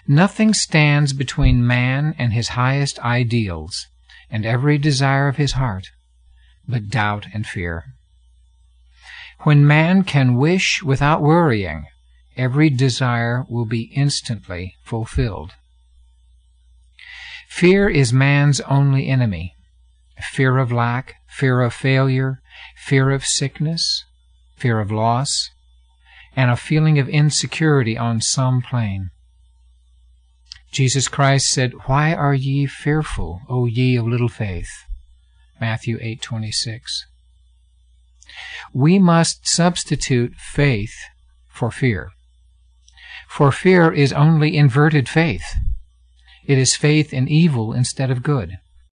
Nothing stands between man and his highest ideals and every desire of his heart but doubt and fear. When man can wish without worrying, every desire will be instantly fulfilled. Fear is man's only enemy. Fear of lack, fear of failure, fear of sickness, fear of loss, and a feeling of insecurity on some plane. Jesus Christ said, "Why are ye fearful, O ye of little faith?" Matthew 8:26. We must substitute faith for fear. For fear is only inverted faith. It is faith in evil instead of good.